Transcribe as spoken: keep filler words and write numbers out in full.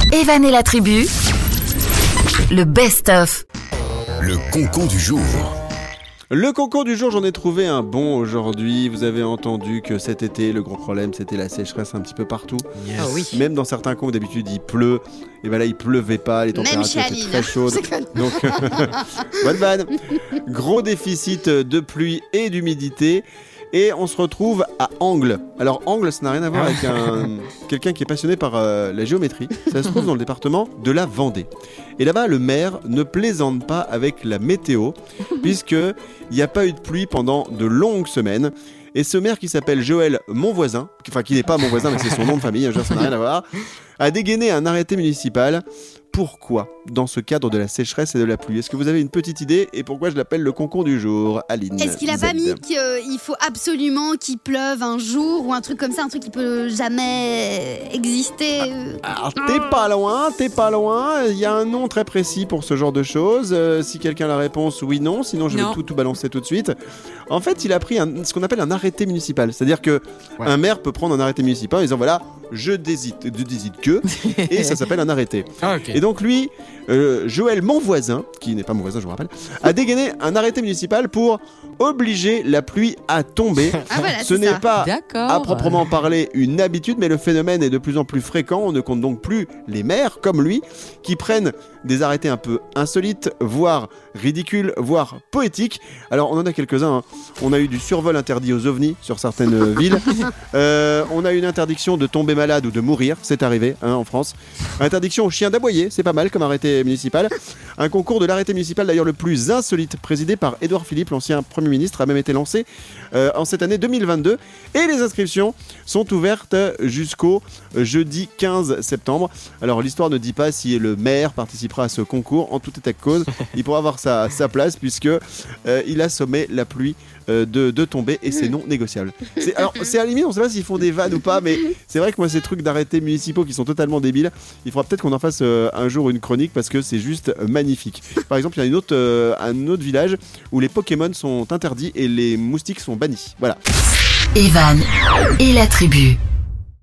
Evan et la tribu, le best-of. Le concon du jour. Le concours du jour, j'en ai trouvé un bon aujourd'hui. Vous avez entendu que cet été, le gros problème, c'était la sécheresse un petit peu partout. Yes. Oh oui. Même dans certains coins où d'habitude il pleut, et ben là il pleuvait pas, les températures étaient très chaudes. Donc, bonne vanne. Gros déficit de pluie et d'humidité. Et on se retrouve à Angles. Alors Angles, ça n'a rien à voir avec un, quelqu'un qui est passionné par euh, la géométrie. Ça se trouve dans le département de la Vendée. Et là-bas, le maire ne plaisante pas avec la météo, puisqu'il n'y a pas eu de pluie pendant de longues semaines. Et ce maire qui s'appelle Joël Monvoisin, enfin qui n'est pas mon voisin mais c'est son nom de famille, hein, ça n'a rien à voir, a dégainé un arrêté municipal. Pourquoi dans ce cadre de la sécheresse et de la pluie? Est-ce que vous avez une petite idée et pourquoi je l'appelle le concours du jour, Aline? Est-ce qu'il a Z. pas mis qu'il faut absolument qu'il pleuve un jour ou un truc comme ça, un truc qui peut jamais exister? Alors t'es pas loin, t'es pas loin. Il y a un nom très précis pour ce genre de choses. Euh, si quelqu'un a la réponse, oui, non. Sinon, je non. vais tout, tout balancer tout de suite. En fait, il a pris un, ce qu'on appelle un arrêté municipal. C'est-à-dire que Ouais. un maire peut prendre un arrêté municipal en disant voilà, je décide, je décide que, et ça s'appelle un arrêté. Ah, ok. Et donc lui, euh, Joël Monvoisin, qui n'est pas mon voisin, je vous rappelle, a dégainé un arrêté municipal pour obliger la pluie à tomber. Ah voilà, Ce c'est n'est ça. pas D'accord. à proprement parler une habitude, mais le phénomène est de plus en plus fréquent. On ne compte donc plus les maires, comme lui, qui prennent des arrêtés un peu insolites, voire ridicules, voire poétiques. Alors on en a quelques-uns, hein. On a eu du survol interdit aux ovnis sur certaines villes. Euh, on a eu une interdiction de tomber malade ou de mourir, c'est arrivé hein, en France. Interdiction aux chiens d'aboyer, c'est pas mal comme arrêté municipal. Un concours de l'arrêté municipal d'ailleurs le plus insolite, présidé par Édouard Philippe, l'ancien Premier ministre, a même été lancé euh, en cette année deux mille vingt-deux. Et les inscriptions sont ouvertes jusqu'au jeudi quinze septembre. Alors l'histoire ne dit pas si le maire participera à ce concours. En tout état de cause, il pourra avoir sa, sa place puisque euh, il a sommé la pluie euh, de, de tomber et c'est non négociable. C'est, alors c'est à la limite, on ne sait pas s'ils font des vannes ou pas, mais c'est vrai que moi ces trucs d'arrêtés municipaux qui sont totalement débiles, il faudra peut-être qu'on en fasse euh, un jour une chronique parce que c'est juste euh, magnifique. Par exemple, il y a une autre, euh, un autre village où les Pokémon sont interdits et les moustiques sont bannis. Voilà. Evan et la tribu.